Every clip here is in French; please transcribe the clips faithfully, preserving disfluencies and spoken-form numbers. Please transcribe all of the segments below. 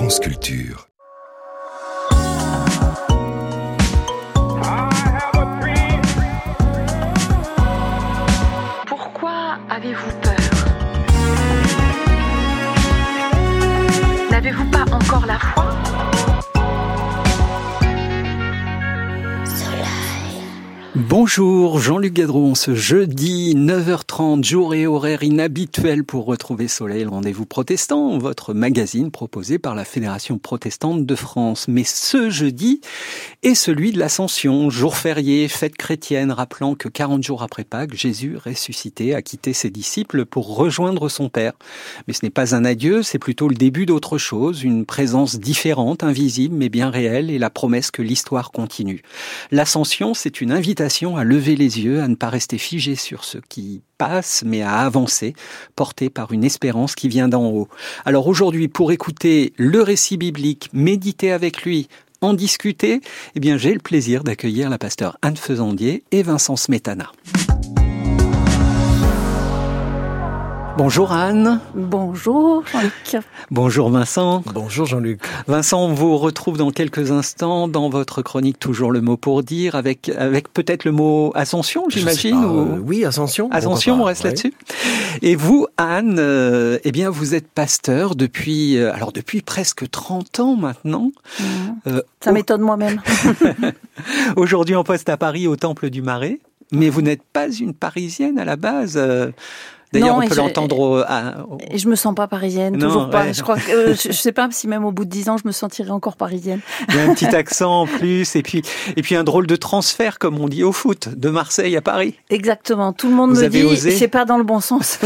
France Culture. Pourquoi avez-vous peur? N'avez-vous pas encore la foi? Bonjour, Jean-Luc Gadron, ce jeudi neuf heures trente, jour et horaire inhabituel pour retrouver Soleil, le rendez-vous protestant, votre magazine proposé par la Fédération protestante de France. Mais ce jeudi est celui de l'Ascension, jour férié, fête chrétienne, rappelant que quarante jours après Pâques, Jésus ressuscité a quitté ses disciples pour rejoindre son Père. Mais ce n'est pas un adieu, c'est plutôt le début d'autre chose, une présence différente, invisible mais bien réelle, et la promesse que l'histoire continue. L'Ascension, c'est une invitation à lever les yeux, à ne pas rester figé sur ce qui passe, mais à avancer, porté par une espérance qui vient d'en haut. Alors aujourd'hui, pour écouter le récit biblique, méditer avec lui, en discuter, eh bien j'ai le plaisir d'accueillir la pasteure Anne Fezandier et Vincent Smetana. Bonjour Anne. Bonjour Jean-Luc. Bonjour Vincent. Bonjour Jean-Luc. Vincent, on vous retrouve dans quelques instants dans votre chronique Toujours le mot pour dire, avec avec peut-être le mot Ascension, j'imagine. Pas, ou... euh, oui, Ascension. Ascension, on reste ouais. là-dessus. Et vous, Anne, euh, eh bien, vous êtes pasteur depuis, euh, alors depuis presque trente ans maintenant. Mmh. Euh, Ça au... m'étonne moi-même. Aujourd'hui en poste à Paris, au Temple du Marais. Mais vous n'êtes pas une Parisienne à la base. Euh... D'ailleurs, non, on peut je, l'entendre au, à, au... Et je me sens pas parisienne, non, toujours pas. ouais. Je crois que, euh, je, je sais pas si même au bout de dix ans, je me sentirais encore parisienne. Il y a un petit accent en plus, et puis, et puis un drôle de transfert, comme on dit au foot, de Marseille à Paris. Exactement. Tout le monde Vous me avez dit, osé c'est pas dans le bon sens.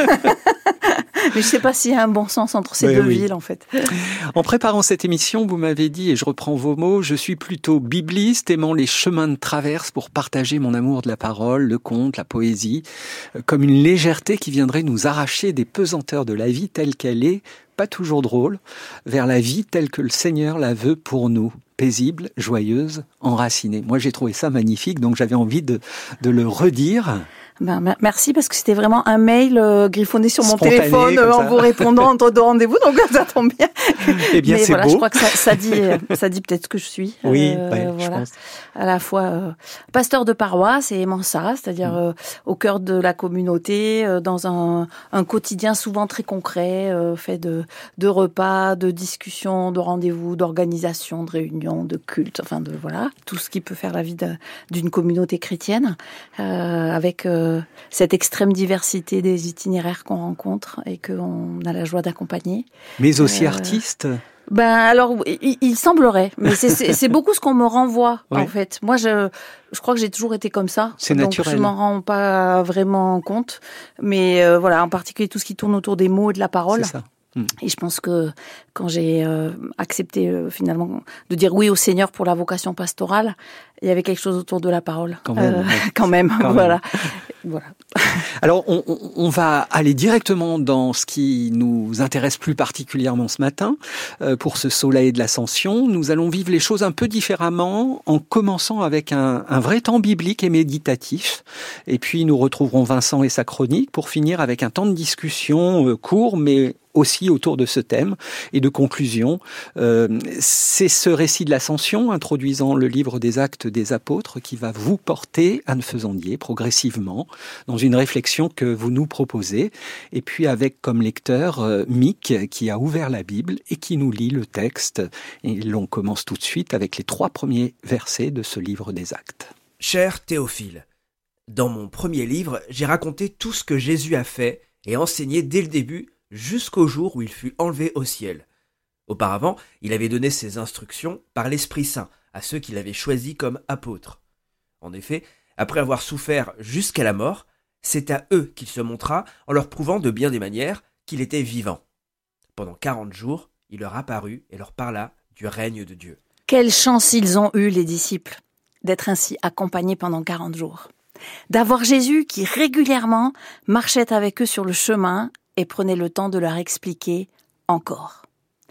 Mais je sais pas s'il y a un bon sens entre ces oui, deux oui. villes, en fait. En préparant cette émission, vous m'avez dit, et je reprends vos mots, je suis plutôt bibliste, aimant les chemins de traverse pour partager mon amour de la parole, le conte, la poésie, comme une légèreté qui viendrait nous arracher des pesanteurs de la vie telle qu'elle est, pas toujours drôle, vers la vie telle que le Seigneur la veut pour nous. Paisible, joyeuse, enracinée. Moi, j'ai trouvé ça magnifique, donc j'avais envie de, de le redire. Ben, merci, parce que c'était vraiment un mail euh, griffonné sur mon Spontané, téléphone euh, en vous répondant entre deux rendez-vous, donc ça tombe bien. Eh bien, mais c'est voilà, beau. Je crois que ça, ça dit, ça dit peut-être ce que je suis. Oui, euh, ouais, voilà. je pense. À la fois euh, pasteur de paroisse et aimant ça, c'est-à-dire mmh. euh, au cœur de la communauté, euh, dans un, un quotidien souvent très concret, euh, fait de, de repas, de discussions, de rendez-vous, d'organisation, de réunions, de cultes, enfin de voilà, tout ce qui peut faire la vie de, d'une communauté chrétienne, euh, avec euh, cette extrême diversité des itinéraires qu'on rencontre et qu'on a la joie d'accompagner. Mais aussi euh, artiste. Ben alors, il, il semblerait, mais c'est, c'est, c'est beaucoup ce qu'on me renvoie oui. en fait. Moi, je, je crois que j'ai toujours été comme ça. C'est donc naturel. Je m'en rends pas vraiment compte, mais euh, voilà, en particulier tout ce qui tourne autour des mots et de la parole. C'est ça. Mmh. Et je pense que quand j'ai euh, accepté euh, finalement de dire oui au Seigneur pour la vocation pastorale, il y avait quelque chose autour de la parole. Quand même. Euh, ouais. quand même, quand voilà. Même. voilà. Alors, on, on va aller directement dans ce qui nous intéresse plus particulièrement ce matin. Euh, pour ce soleil de l'Ascension, nous allons vivre les choses un peu différemment, en commençant avec un, un vrai temps biblique et méditatif. Et puis, nous retrouverons Vincent et sa chronique pour finir avec un temps de discussion euh, court, mais aussi autour de ce thème et de conclusion. Euh, c'est ce récit de l'Ascension, introduisant le livre des Actes des Apôtres, qui va vous porter, Anne Fezandier, progressivement, dans une réflexion que vous nous proposez. Et puis avec comme lecteur euh, Mick, qui a ouvert la Bible et qui nous lit le texte. Et l'on commence tout de suite avec les trois premiers versets de ce livre des Actes. Cher Théophile, dans mon premier livre, j'ai raconté tout ce que Jésus a fait et enseigné dès le début, jusqu'au jour où il fut enlevé au ciel. Auparavant, il avait donné ses instructions par l'Esprit Saint à ceux qu'il avait choisis comme apôtres. En effet, après avoir souffert jusqu'à la mort, c'est à eux qu'il se montra en leur prouvant de bien des manières qu'il était vivant. Pendant quarante jours, il leur apparut et leur parla du règne de Dieu. Quelle chance ils ont eu, les disciples, d'être ainsi accompagnés pendant quarante jours. D'avoir Jésus qui régulièrement marchait avec eux sur le chemin et prenait le temps de leur expliquer encore.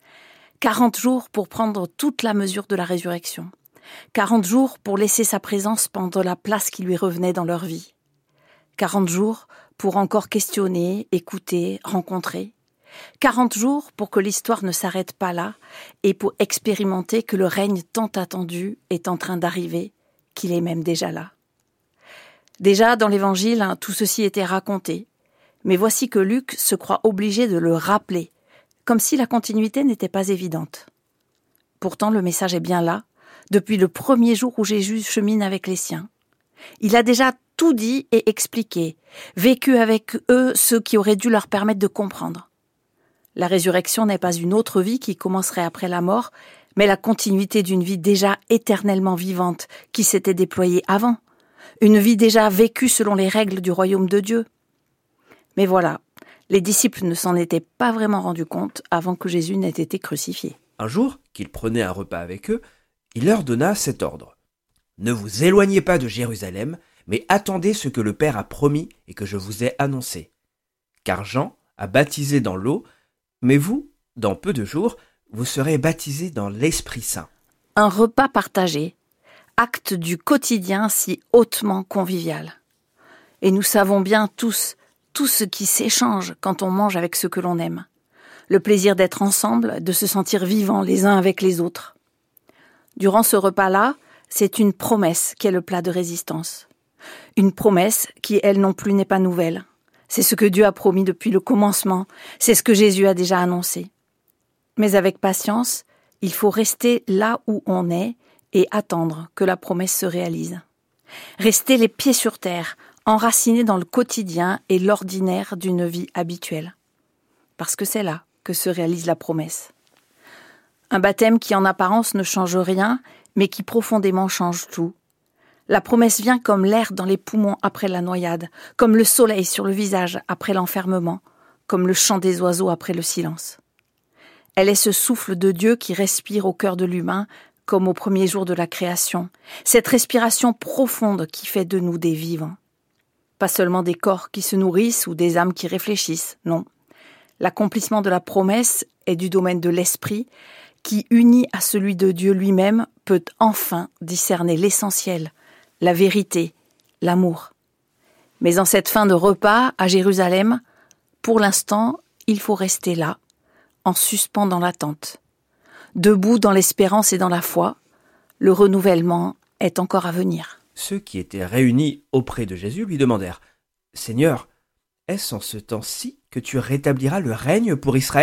quarante jours pour prendre toute la mesure de la résurrection. quarante jours pour laisser sa présence prendre la place qui lui revenait dans leur vie. quarante jours pour encore questionner, écouter, rencontrer. quarante jours pour que l'histoire ne s'arrête pas là et pour expérimenter que le règne tant attendu est en train d'arriver, qu'il est même déjà là. Déjà, dans l'Évangile, hein, tout ceci était raconté. Mais voici que Luc se croit obligé de le rappeler, comme si la continuité n'était pas évidente. Pourtant, le message est bien là, depuis le premier jour où Jésus chemine avec les siens. Il a déjà tout dit et expliqué, vécu avec eux ce qui aurait dû leur permettre de comprendre. La résurrection n'est pas une autre vie qui commencerait après la mort, mais la continuité d'une vie déjà éternellement vivante qui s'était déployée avant, une vie déjà vécue selon les règles du royaume de Dieu. Mais voilà, les disciples ne s'en étaient pas vraiment rendus compte avant que Jésus n'ait été crucifié. Un jour, qu'il prenait un repas avec eux, il leur donna cet ordre. « Ne vous éloignez pas de Jérusalem, mais attendez ce que le Père a promis et que je vous ai annoncé. Car Jean a baptisé dans l'eau, mais vous, dans peu de jours, vous serez baptisés dans l'Esprit Saint. » Un repas partagé, acte du quotidien si hautement convivial. Et nous savons bien tous tout ce qui s'échange quand on mange avec ceux que l'on aime. Le plaisir d'être ensemble, de se sentir vivants les uns avec les autres. Durant ce repas-là, c'est une promesse qui est le plat de résistance. Une promesse qui, elle non plus, n'est pas nouvelle. C'est ce que Dieu a promis depuis le commencement, c'est ce que Jésus a déjà annoncé. Mais avec patience, il faut rester là où on est et attendre que la promesse se réalise. Rester les pieds sur terre, enraciné dans le quotidien et l'ordinaire d'une vie habituelle. Parce que c'est là que se réalise la promesse. Un baptême qui en apparence ne change rien, mais qui profondément change tout. La promesse vient comme l'air dans les poumons après la noyade, comme le soleil sur le visage après l'enfermement, comme le chant des oiseaux après le silence. Elle est ce souffle de Dieu qui respire au cœur de l'humain, comme au premier jour de la création, cette respiration profonde qui fait de nous des vivants. Pas seulement des corps qui se nourrissent ou des âmes qui réfléchissent, non. L'accomplissement de la promesse est du domaine de l'esprit, qui, uni à celui de Dieu lui-même, peut enfin discerner l'essentiel, la vérité, l'amour. Mais en cette fin de repas à Jérusalem, pour l'instant, il faut rester là, en suspens dans l'attente. Debout dans l'espérance et dans la foi, le renouvellement est encore à venir. Ceux qui étaient réunis auprès de Jésus lui demandèrent « Seigneur, est-ce en ce temps-ci que tu rétabliras le règne pour Israël ?»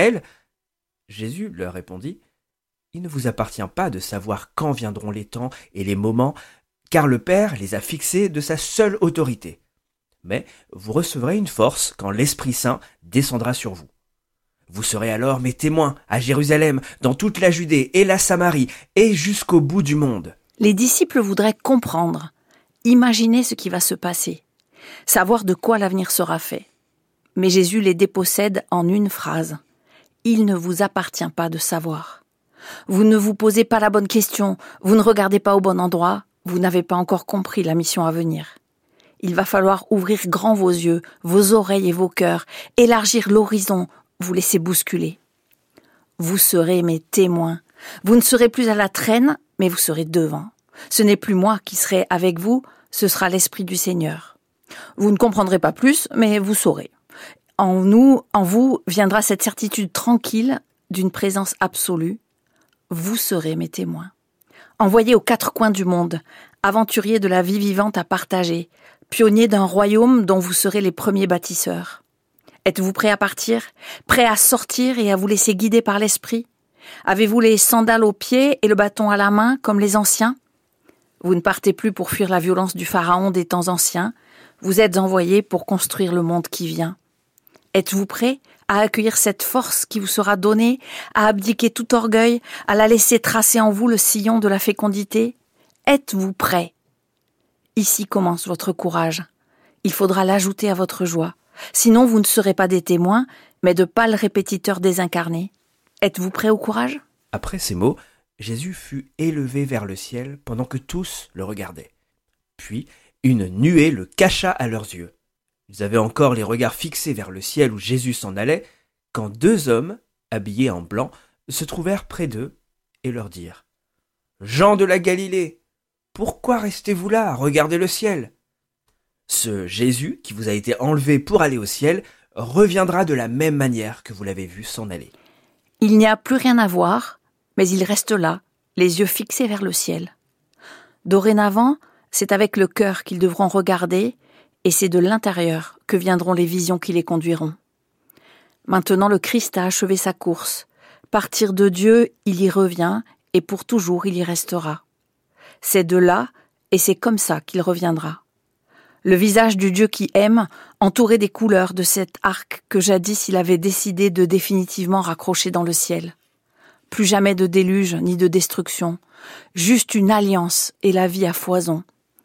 Jésus leur répondit « Il ne vous appartient pas de savoir quand viendront les temps et les moments, car le Père les a fixés de sa seule autorité. Mais vous recevrez une force quand l'Esprit Saint descendra sur vous. Vous serez alors mes témoins à Jérusalem, dans toute la Judée et la Samarie, et jusqu'au bout du monde. » Les disciples voudraient comprendre, imaginer ce qui va se passer, savoir de quoi l'avenir sera fait. Mais Jésus les dépossède en une phrase. Il ne vous appartient pas de savoir. Vous ne vous posez pas la bonne question, vous ne regardez pas au bon endroit, vous n'avez pas encore compris la mission à venir. Il va falloir ouvrir grand vos yeux, vos oreilles et vos cœurs, élargir l'horizon, vous laisser bousculer. Vous serez mes témoins. Vous ne serez plus à la traîne, mais vous serez devant. Ce n'est plus moi qui serai avec vous, ce sera l'Esprit du Seigneur. Vous ne comprendrez pas plus, mais vous saurez. En nous, en vous, viendra cette certitude tranquille d'une présence absolue. Vous serez mes témoins. Envoyés aux quatre coins du monde, aventuriers de la vie vivante à partager, pionniers d'un royaume dont vous serez les premiers bâtisseurs. Êtes-vous prêts à partir, prêts à sortir et à vous laisser guider par l'esprit? Avez-vous les sandales aux pieds et le bâton à la main comme les anciens? Vous ne partez plus pour fuir la violence du pharaon des temps anciens, vous êtes envoyés pour construire le monde qui vient. Êtes-vous prêts à accueillir cette force qui vous sera donnée, à abdiquer tout orgueil, à la laisser tracer en vous le sillon de la fécondité? Êtes-vous prêts? Ici commence votre courage. Il faudra l'ajouter à votre joie. Sinon, vous ne serez pas des témoins, mais de pâles répétiteurs désincarnés. Êtes-vous prêts au courage? Après ces mots, Jésus fut élevé vers le ciel pendant que tous le regardaient. Puis, une nuée le cacha à leurs yeux. Ils avaient encore les regards fixés vers le ciel où Jésus s'en allait, quand deux hommes, habillés en blanc, se trouvèrent près d'eux et leur dirent « Jean de la Galilée, pourquoi restez-vous là à regarder le ciel ? Ce Jésus qui vous a été enlevé pour aller au ciel reviendra de la même manière que vous l'avez vu s'en aller. Il n'y a plus rien à voir, mais il reste là, les yeux fixés vers le ciel. Dorénavant, c'est avec le cœur qu'ils devront regarder, et c'est de l'intérieur que viendront les visions qui les conduiront. Maintenant, le Christ a achevé sa course. Partir de Dieu, il y revient, et pour toujours il y restera. C'est de là, et c'est comme ça qu'il reviendra. Le visage du Dieu qui aime, entouré des couleurs de cet arc que jadis il avait décidé de définitivement raccrocher dans le ciel. Plus jamais de déluge ni de destruction, juste une alliance et la vie à foison.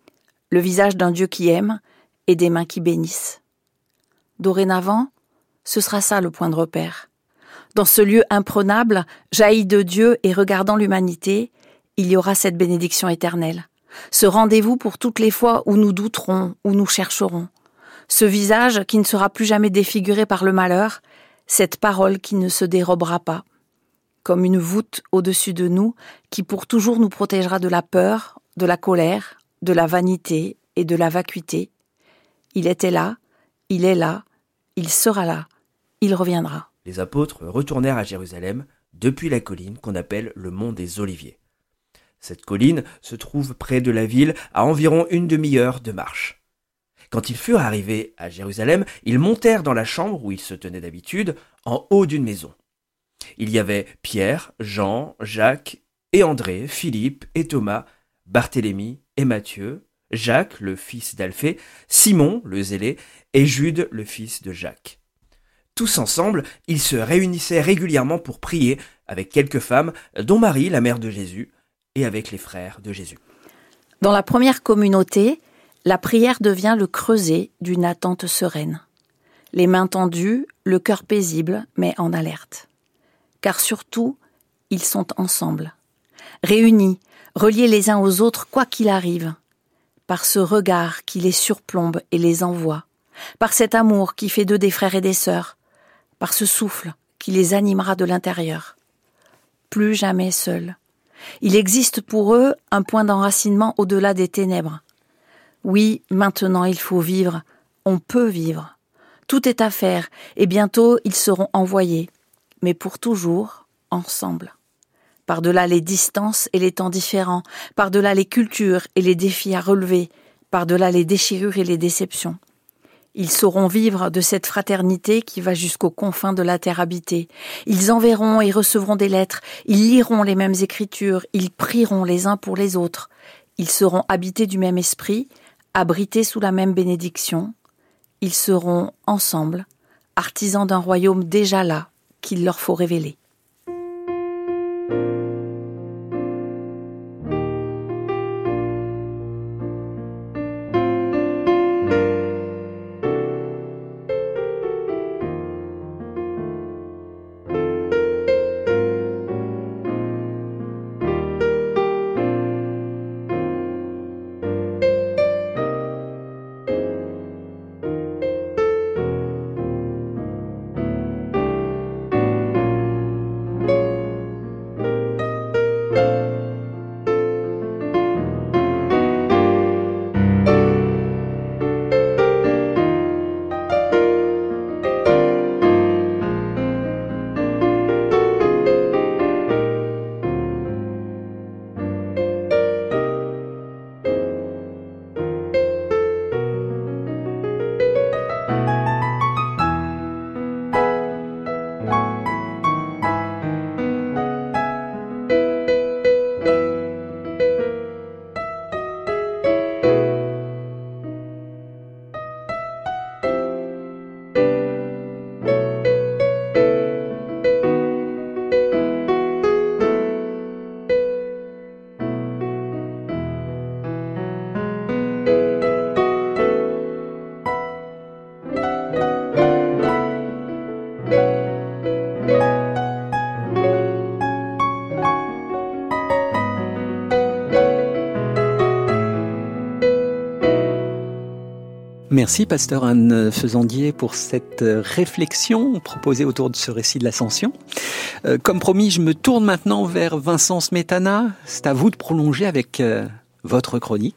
Le visage d'un Dieu qui aime et des mains qui bénissent. Dorénavant, ce sera ça le point de repère. Dans ce lieu imprenable, jailli de Dieu et regardant l'humanité, il y aura cette bénédiction éternelle. Ce rendez-vous pour toutes les fois où nous douterons, où nous chercherons. Ce visage qui ne sera plus jamais défiguré par le malheur, cette parole qui ne se dérobera pas. Comme une voûte au-dessus de nous qui pour toujours nous protégera de la peur, de la colère, de la vanité et de la vacuité. Il était là, il est là, il sera là, il reviendra. Les apôtres retournèrent à Jérusalem depuis la colline qu'on appelle le mont des Oliviers. Cette colline se trouve près de la ville, à environ une demi-heure de marche. Quand ils furent arrivés à Jérusalem, ils montèrent dans la chambre où ils se tenaient d'habitude, en haut d'une maison. Il y avait Pierre, Jean, Jacques et André, Philippe et Thomas, Barthélemy et Matthieu, Jacques, le fils d'Alphée, Simon, le zélé, et Jude, le fils de Jacques. Tous ensemble, ils se réunissaient régulièrement pour prier avec quelques femmes, dont Marie, la mère de Jésus, et avec les frères de Jésus. Dans la première communauté, la prière devient le creuset d'une attente sereine. Les mains tendues, le cœur paisible, mais en alerte. Car surtout, ils sont ensemble, réunis, reliés les uns aux autres quoi qu'il arrive, par ce regard qui les surplombe et les envoie, par cet amour qui fait d'eux des frères et des sœurs, par ce souffle qui les animera de l'intérieur. Plus jamais seuls. Il existe pour eux un point d'enracinement au-delà des ténèbres. Oui, maintenant il faut vivre, on peut vivre. Tout est à faire, et bientôt ils seront envoyés, mais pour toujours, ensemble. Par-delà les distances et les temps différents, par-delà les cultures et les défis à relever, par-delà les déchirures et les déceptions. Ils sauront vivre de cette fraternité qui va jusqu'aux confins de la terre habitée. Ils enverront et recevront des lettres, ils liront les mêmes écritures, ils prieront les uns pour les autres. Ils seront habités du même esprit, abrités sous la même bénédiction. Ils seront ensemble, artisans d'un royaume déjà là, qu'il leur faut révéler. Merci, pasteur Anne Faisandier, pour cette réflexion proposée autour de ce récit de l'Ascension. Euh, comme promis, je me tourne maintenant vers Vincent Smetana. C'est à vous de prolonger avec euh, votre chronique.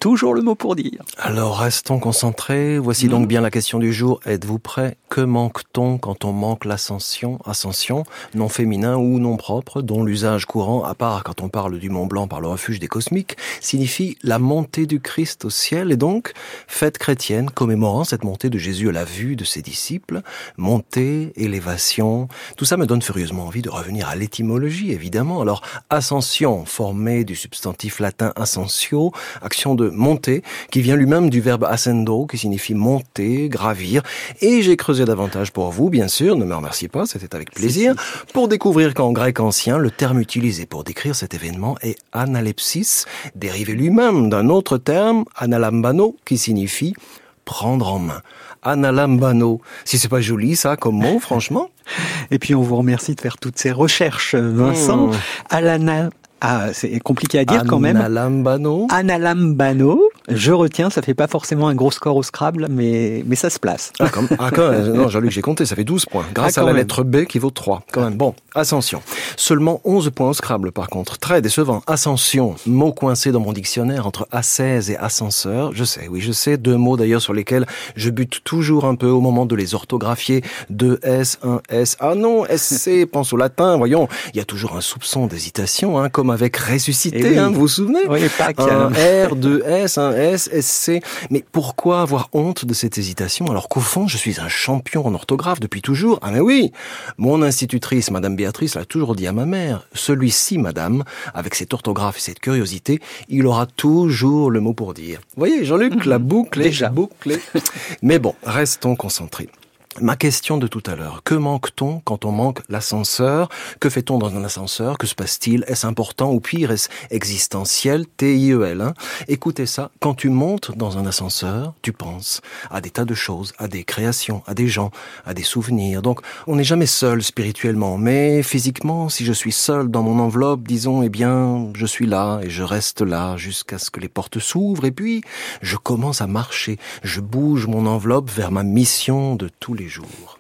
toujours le mot pour dire. Alors, restons concentrés. Voici donc bien la question du jour. Êtes-vous prêts? Que manque-t-on quand on manque l'ascension? Ascension, nom féminin ou nom propre, dont l'usage courant, à part quand on parle du Mont Blanc par le refuge des cosmiques, signifie la montée du Christ au ciel et donc fête chrétienne commémorant cette montée de Jésus à la vue de ses disciples. Montée, élévation, tout ça me donne furieusement envie de revenir à l'étymologie, évidemment. Alors, ascension, formée du substantif latin ascensio, action de monter, qui vient lui-même du verbe ascendo, qui signifie monter, gravir. Et j'ai creusé davantage pour vous, bien sûr, ne me remerciez pas, c'était avec plaisir, pour découvrir qu'en grec ancien, le terme utilisé pour décrire cet événement est analepsis, dérivé lui-même d'un autre terme, analambano, qui signifie prendre en main. Analambano. Si c'est pas joli, ça, comme mot, franchement. Et puis, on vous remercie de faire toutes ces recherches, Vincent. Mmh. Alana... Ah, c'est compliqué à dire quand même. Analambano. Analambano. Je retiens, ça fait pas forcément un gros score au Scrabble, mais, mais ça se place. Ah, quand même. Ah, quand même. Non, Jean-Luc, j'ai compté, ça fait douze points. Grâce ah, à la même. lettre B qui vaut trois. Quand même. Bon, ascension. Seulement onze points au Scrabble, par contre. Très décevant. Ascension. Mot coincé dans mon dictionnaire entre ascèse et ascenseur. Je sais, oui, je sais. Deux mots d'ailleurs sur lesquels je bute toujours un peu au moment de les orthographier. Deux S, un S. Ah non, S C, pense au latin. Voyons, il y a toujours un soupçon d'hésitation, hein, comme avec ressuscité, oui. hein, vous vous souvenez? Oui, Pâques. Un R, deux S, un S, S C. Mais pourquoi avoir honte de cette hésitation alors qu'au fond, je suis un champion en orthographe depuis toujours? Ah mais oui! Mon institutrice, Madame Béatrice, l'a toujours dit à ma mère. Celui-ci, Madame, avec cette orthographe et cette curiosité, il aura toujours le mot pour dire. Vous voyez, Jean-Luc, mmh. la boucle est Déjà. bouclée. Mais bon, restons concentrés. Ma question de tout à l'heure, que manque-t-on quand on manque l'ascenseur? Que fait-on dans un ascenseur? Que se passe-t-il? Est-ce important ou pire, est-ce existentiel? T I E L, hein? Écoutez ça, quand tu montes dans un ascenseur, tu penses à des tas de choses, à des créations, à des gens, à des souvenirs. Donc, on n'est jamais seul spirituellement, mais physiquement, si je suis seul dans mon enveloppe, disons, eh bien, je suis là et je reste là jusqu'à ce que les portes s'ouvrent et puis je commence à marcher. Je bouge mon enveloppe vers ma mission de tous les jours.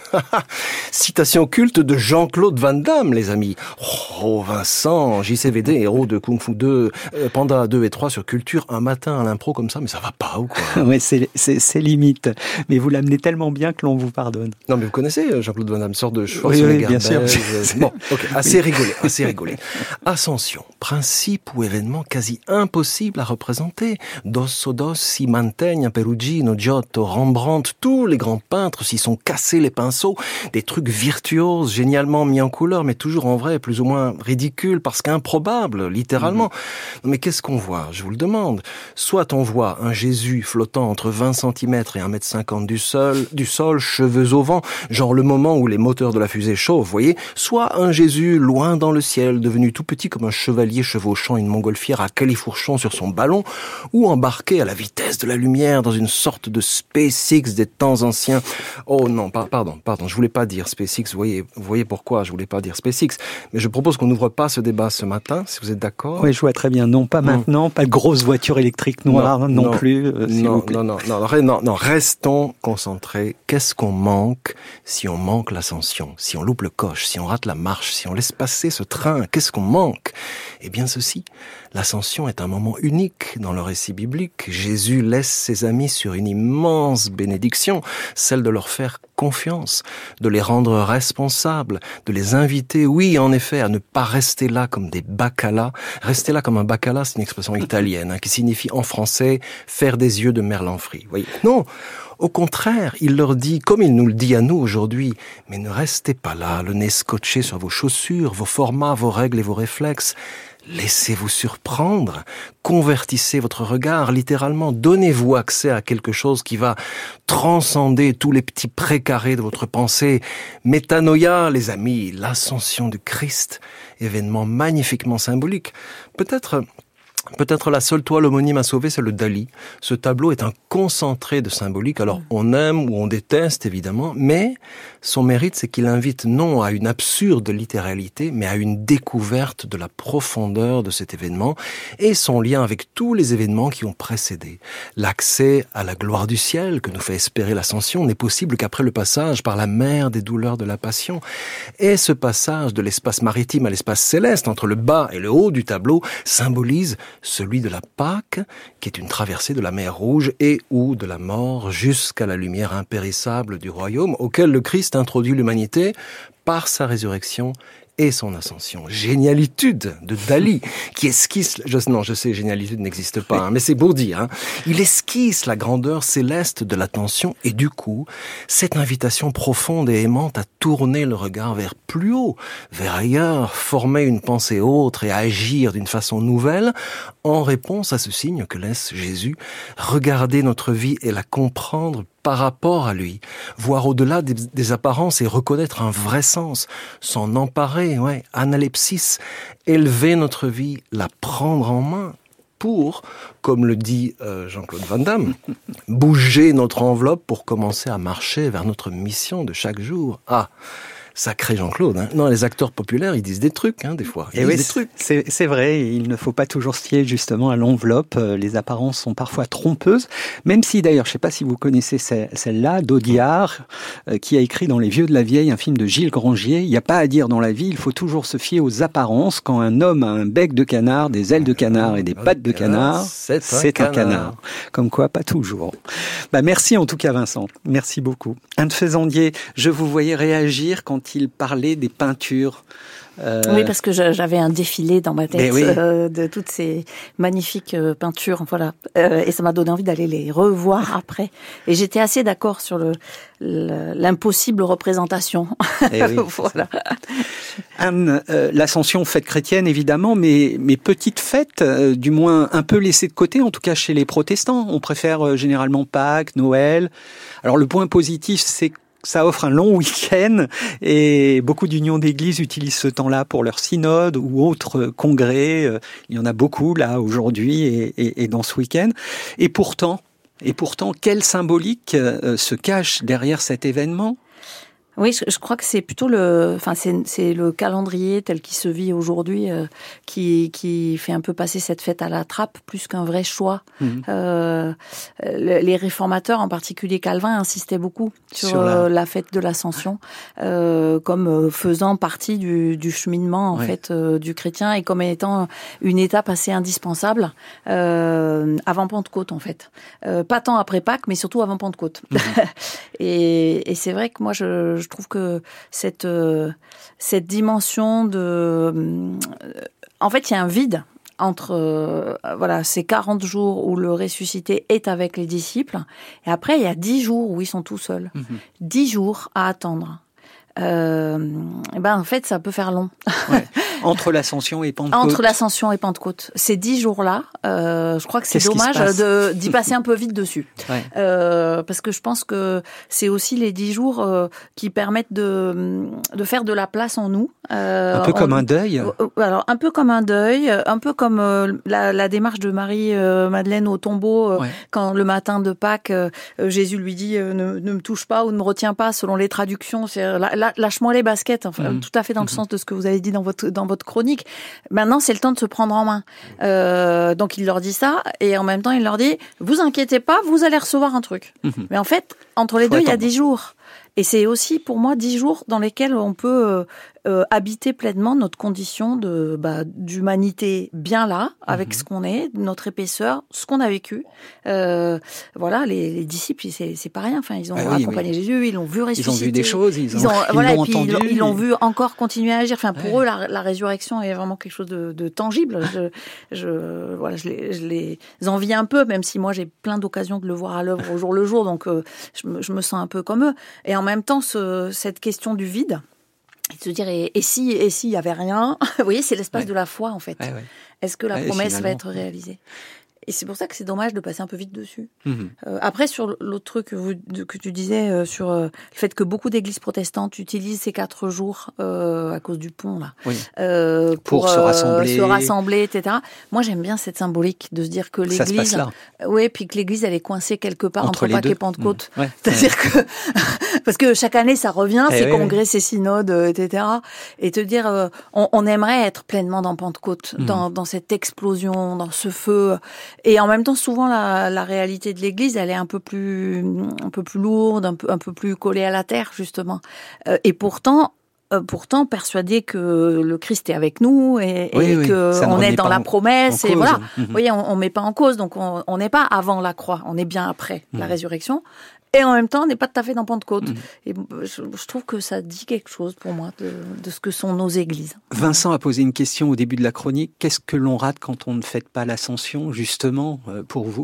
Citation culte de Jean-Claude Van Damme, les amis. Oh, Vincent, J C V D, héros de Kung Fu deux, euh, Panda deux et trois sur Culture, un matin à l'impro comme ça, mais ça va pas ou quoi? Ouais, c'est, c'est, c'est limite. Mais vous l'amenez tellement bien que l'on vous pardonne. Non, mais vous connaissez Jean-Claude Van Damme, sorte de oui, oui, bien sûr. Bon, ok, assez rigolé, assez rigolé. Ascension, principe ou événement quasi impossible à représenter. Dosso Dossi, Mantegna, Perugino, Giotto, Rembrandt, tous les grands peintres s'y sont cassés les pinceaux. Des trucs virtuoses, génialement mis en couleur, mais toujours en vrai, plus ou moins ridicule, parce qu'improbable, littéralement. Mmh. Mais qu'est-ce qu'on voit? Je vous le demande. Soit on voit un Jésus flottant entre vingt centimètres et un mètre cinquante du sol, du sol, cheveux au vent, genre le moment où les moteurs de la fusée chauffent, vous voyez. Soit un Jésus loin dans le ciel, devenu tout petit comme un chevalier chevauchant une montgolfière à califourchon sur son ballon, ou embarqué à la vitesse de la lumière dans une sorte de SpaceX des temps anciens. Oh non, pardon, pardon. Pardon, je voulais pas dire SpaceX, vous voyez, vous voyez pourquoi je voulais pas dire SpaceX, mais je propose qu'on n'ouvre pas ce débat ce matin, si vous êtes d'accord. Oui, je vois très bien. Non, pas mmh. maintenant, pas de grosses voitures électriques noires non, non, non plus. Euh, non, non, non, non, non, non, restons concentrés. Qu'est-ce qu'on manque si on manque l'ascension, si on loupe le coche, si on rate la marche, si on laisse passer ce train? Qu'est-ce qu'on manque? Eh bien ceci, l'ascension est un moment unique dans le récit biblique. Jésus laisse ses amis sur une immense bénédiction, celle de leur faire confiance, de les rendre responsables, de les inviter, oui, en effet, à ne pas rester là comme des bacala. Rester là comme un bacala, c'est une expression italienne, hein, qui signifie en français « faire des yeux de merlan frit ». Voyez. Non, au contraire, il leur dit, comme il nous le dit à nous aujourd'hui, mais ne restez pas là, le nez scotché sur vos chaussures, vos formats, vos règles et vos réflexes. Laissez-vous surprendre, convertissez votre regard, littéralement, donnez-vous accès à quelque chose qui va transcender tous les petits précarés de votre pensée. Métanoïa, les amis, l'ascension du Christ, événement magnifiquement symbolique. Peut-être... Peut-être la seule toile homonyme à sauver, c'est le Dali. Ce tableau est un concentré de symbolique. Alors, on aime ou on déteste, évidemment, mais son mérite, c'est qu'il invite non à une absurde littéralité, mais à une découverte de la profondeur de cet événement et son lien avec tous les événements qui ont précédé. L'accès à la gloire du ciel, que nous fait espérer l'ascension, n'est possible qu'après le passage par la mer des douleurs de la passion. Et ce passage de l'espace maritime à l'espace céleste, entre le bas et le haut du tableau, symbolise celui de la Pâque, qui est une traversée de la mer Rouge et ou de la mort jusqu'à la lumière impérissable du royaume, auquel le Christ introduit l'humanité par sa résurrection et son ascension. Génialitude de Dali, qui esquisse, je, non, je sais, génialitude n'existe pas, hein, mais c'est beau dire, hein. Il esquisse la grandeur céleste de l'attention et du coup, cette invitation profonde et aimante à tourner le regard vers plus haut, vers ailleurs, former une pensée autre et agir d'une façon nouvelle, en réponse à ce signe que laisse Jésus, regarder notre vie et la comprendre par rapport à lui, voir au-delà des, des apparences et reconnaître un vrai sens, s'en emparer, ouais, analepsis, élever notre vie, la prendre en main pour, comme le dit euh, Jean-Claude Van Damme, bouger notre enveloppe pour commencer à marcher vers notre mission de chaque jour. Ah, sacré Jean-Claude, hein. Non, les acteurs populaires, ils disent des trucs, hein, des fois. Ils et disent oui, des trucs. C'est, c'est vrai, il ne faut pas toujours se fier justement à l'enveloppe. Les apparences sont parfois trompeuses, même si d'ailleurs, je ne sais pas si vous connaissez celle-là, d'Audiard, qui a écrit dans Les Vieux de la Vieille, un film de Gilles Grangier. Il n'y a pas à dire dans la vie, il faut toujours se fier aux apparences. Quand un homme a un bec de canard, des ailes de canard et des pattes de canard, c'est un, c'est un canard. canard. Comme quoi, pas toujours. Bah, merci en tout cas Vincent, merci beaucoup. Anne Faisandier, je vous voyais réagir quand il parlait des peintures. Euh... Oui, parce que j'avais un défilé dans ma tête oui. euh, de toutes ces magnifiques euh, peintures, voilà, euh, et ça m'a donné envie d'aller les revoir après. Et j'étais assez d'accord sur le, le l'impossible représentation. Et oui, voilà. Anne, euh, l'Ascension, fête chrétienne évidemment, mais mais petite fête, euh, du moins un peu laissée de côté, en tout cas chez les protestants. On préfère euh, généralement Pâques, Noël. Alors le point positif, c'est que ça offre un long week-end et beaucoup d'unions d'églises utilisent ce temps-là pour leur synode ou autres congrès. Il y en a beaucoup là aujourd'hui et, et, et dans ce week-end. Et pourtant, et pourtant, quelle symbolique euh, se cache derrière cet événement ? Oui, je, je crois que c'est plutôt le, enfin c'est, c'est le calendrier tel qu'il se vit aujourd'hui euh, qui qui fait un peu passer cette fête à la trappe plus qu'un vrai choix. Mmh. Euh, les réformateurs, en particulier Calvin, insistaient beaucoup sur, sur la... Euh, la fête de l'Ascension euh, comme faisant partie du, du cheminement en ouais. fait euh, du chrétien et comme étant une étape assez indispensable euh, avant Pentecôte en fait. Euh, pas tant après Pâques, mais surtout avant Pentecôte. Mmh. et, et c'est vrai que moi je Je trouve que cette euh, cette dimension de, euh, en fait, il y a un vide entre euh, voilà ces quarante jours où le ressuscité est avec les disciples, et après il y a dix jours où ils sont tout seuls, mmh. dix jours à attendre. Euh, et ben en fait ça peut faire long. Ouais. Entre l'Ascension et Pentecôte. Entre l'Ascension et Pentecôte. Ces dix jours-là, euh, je crois que c'est Qu'est-ce dommage de, d'y passer un peu vite dessus. Ouais. Euh, parce que je pense que c'est aussi les dix jours euh, qui permettent de, de faire de la place en nous. Euh, un peu on, comme un deuil. Alors, un peu comme un deuil, un peu comme euh, la, la démarche de Marie-Madeleine au tombeau, euh, ouais. quand le matin de Pâques, euh, Jésus lui dit euh, ne, ne me touche pas ou ne me retiens pas, selon les traductions. C'est, la, lâche-moi les baskets, enfin, mmh. tout à fait dans mmh. le sens de ce que vous avez dit dans votre, dans votre chronique. Maintenant, c'est le temps de se prendre en main. Euh, donc, il leur dit ça, et en même temps, il leur dit, vous inquiétez pas, vous allez recevoir un truc. Mmh. Mais en fait, entre les Faut deux, attendre. Il y a dix jours. Et c'est aussi, pour moi, dix jours dans lesquels on peut euh, euh, habiter pleinement notre condition de bah, d'humanité bien là, avec mmh. ce qu'on est, notre épaisseur, ce qu'on a vécu. Euh, voilà, les, les disciples, c'est, c'est pas rien. Enfin, ils ont ah oui, accompagné oui. Jésus, ils l'ont vu ressusciter. Ils ont vu des choses, ils, ont, ils ont ils voilà, l'ont et puis entendu. Ils, ils l'ont vu encore continuer à agir. Enfin, pour ouais. eux, la, la résurrection est vraiment quelque chose de, de tangible. Je, je, voilà, je les, je les envie un peu, même si moi, j'ai plein d'occasions de le voir à l'œuvre au jour le jour. Donc, euh, je, me, je me sens un peu comme eux. Et en même temps, ce, cette question du vide, et de se dire, et, et si, et s'il y avait rien, vous voyez, c'est l'espace ouais. de la foi, en fait. Ouais, ouais. Est-ce que la ouais, promesse va être réalisée ? Et c'est pour ça que c'est dommage de passer un peu vite dessus. Mmh. Euh, après, sur l'autre truc que, vous, que tu disais, euh, sur euh, le fait que beaucoup d'églises protestantes utilisent ces quatre jours euh, à cause du pont, là, oui. euh, pour, pour euh, se rassembler, se rassembler, et cetera. Moi, j'aime bien cette symbolique de se dire que l'église, ça se passe là. Oui, puis que l'église, elle est coincée quelque part entre, entre Pâques et Pentecôte. Mmh. Ouais. C'est-à-dire ouais. que parce que chaque année, ça revient, et ces oui, congrès, oui. ces synodes, et cetera. Et te dire, euh, on, on aimerait être pleinement dans Pentecôte, mmh. dans, dans cette explosion, dans ce feu, et en même temps, souvent la, la réalité de l'Église, elle est un peu plus, un peu plus lourde, un peu, un peu plus collée à la terre justement. Euh, et pourtant, euh, pourtant persuadés que le Christ est avec nous et, oui, et oui, qu'on est dans la en, promesse. en et cause. voilà, Mmh. vous voyez, on, on met pas en cause, donc on n'est pas avant la croix, on est bien après mmh. la résurrection. Et en même temps, on n'est pas tout à fait dans Pentecôte. Mmh. Et je, je trouve que ça dit quelque chose pour moi de, de ce que sont nos églises. Vincent a posé une question au début de la chronique. Qu'est-ce que l'on rate quand on ne fête pas l'Ascension, justement, pour vous ?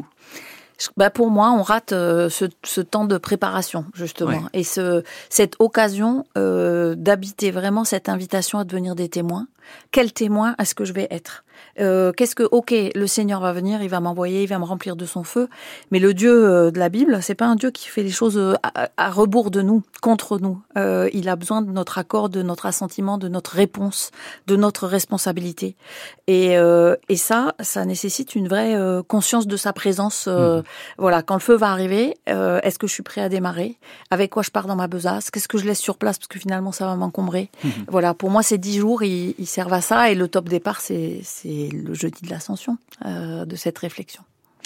Bah pour moi, on rate euh, ce, ce temps de préparation, justement. Ouais. Et ce, cette occasion euh, d'habiter vraiment cette invitation à devenir des témoins. Quel témoin est-ce que je vais être ? Euh, qu'est-ce que, ok, le Seigneur va venir, il va m'envoyer, il va me remplir de son feu. Mais le Dieu euh, de la Bible, c'est pas un Dieu qui fait les choses euh, à, à rebours de nous, contre nous. Euh, il a besoin de notre accord, de notre assentiment, de notre réponse, de notre responsabilité. Et, euh, et ça, ça nécessite une vraie euh, conscience de sa présence. Euh, mmh. Voilà, quand le feu va arriver, euh, est-ce que je suis prêt à démarrer ? Avec quoi je pars dans ma besace ? Qu'est-ce que je laisse sur place parce que finalement ça va m'encombrer ? Mmh. Voilà, pour moi, ces dix jours, ils, ils servent à ça. Et le top départ, c'est, c'est le jeudi de l'Ascension, euh, de cette réflexion.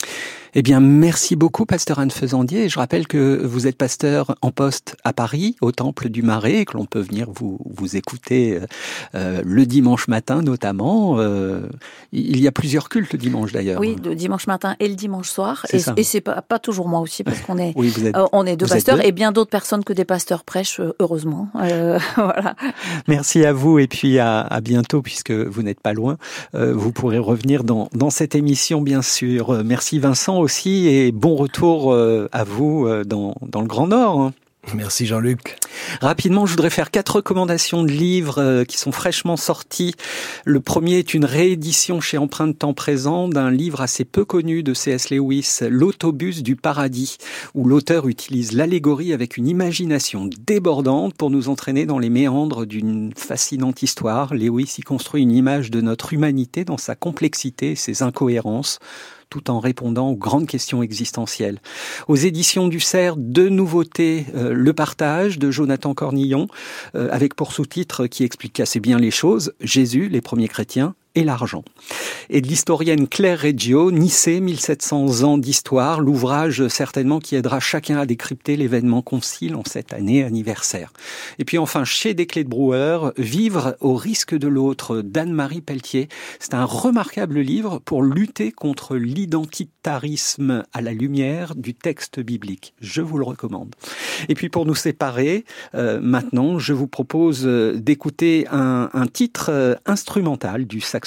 Eh bien, merci beaucoup, pasteur Anne Faisandier. Je rappelle que vous êtes pasteur en poste à Paris, au Temple du Marais, et que l'on peut venir vous, vous écouter euh, le dimanche matin, notamment. Euh, il y a plusieurs cultes le dimanche, d'ailleurs. Oui, le dimanche matin et le dimanche soir. C'est et, ça. et c'est pas, pas toujours moi aussi, parce qu'on est, oui, vous êtes, euh, on est deux pasteurs deux. Et bien d'autres personnes que des pasteurs prêchent, heureusement. Euh, voilà. Merci à vous, et puis à, à bientôt, puisque vous n'êtes pas loin. Euh, vous pourrez revenir dans, dans cette émission, bien sûr. Merci Vincent aussi, et bon retour euh, à vous euh, dans, dans le Grand Nord. Hein. Merci Jean-Luc. Rapidement, je voudrais faire quatre recommandations de livres euh, qui sont fraîchement sortis. Le premier est une réédition chez Empreinte Temps Présent d'un livre assez peu connu de C S Lewis, L'autobus du paradis, où l'auteur utilise l'allégorie avec une imagination débordante pour nous entraîner dans les méandres d'une fascinante histoire. Lewis y construit une image de notre humanité dans sa complexité et ses incohérences, tout en répondant aux grandes questions existentielles. Aux éditions du Cerf, deux nouveautés, euh, Le partage de Jonathan Cornillon, euh, avec pour sous-titre qui explique assez bien les choses, Jésus, les premiers chrétiens, et l'argent. Et de l'historienne Claire Reggio, Nicée, mille sept cents ans d'histoire, l'ouvrage certainement qui aidera chacun à décrypter l'événement concile en cette année anniversaire. Et puis enfin, chez Desclés de Brouwer, Vivre au risque de l'autre, d'Anne-Marie Pelletier. C'est un remarquable livre pour lutter contre l'identitarisme à la lumière du texte biblique. Je vous le recommande. Et puis pour nous séparer, euh, maintenant, je vous propose d'écouter un, un titre euh, instrumental du saxophoniste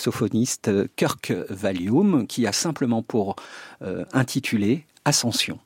Kirk Whalum, qui a simplement pour euh, intitulé Ascension.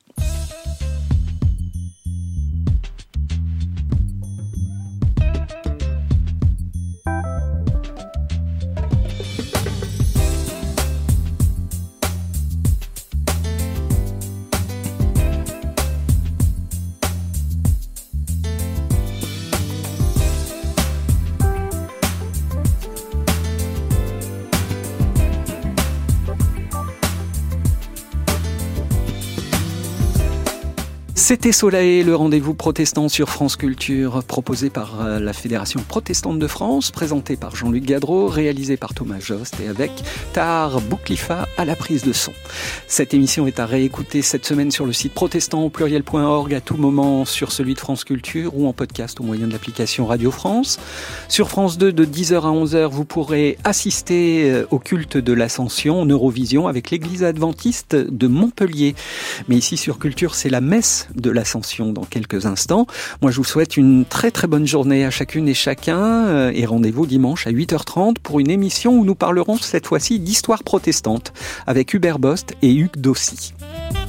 C'était Soleil, le rendez-vous protestant sur France Culture, proposé par la Fédération protestante de France, présenté par Jean-Luc Gadreau, réalisé par Thomas Jost et avec Tahar Bouklifa à la prise de son. Cette émission est à réécouter cette semaine sur le site protestant au pluriel point org, à tout moment sur celui de France Culture ou en podcast au moyen de l'application Radio France. Sur France deux, de dix heures à onze heures, vous pourrez assister au culte de l'Ascension en Eurovision avec l'église adventiste de Montpellier. Mais ici sur Culture, c'est la messe de l'Ascension dans quelques instants. Moi, je vous souhaite une très très bonne journée à chacune et chacun et rendez-vous dimanche à huit heures trente pour une émission où nous parlerons cette fois-ci d'histoire protestante avec Hubert Bost et Hugues Dossi.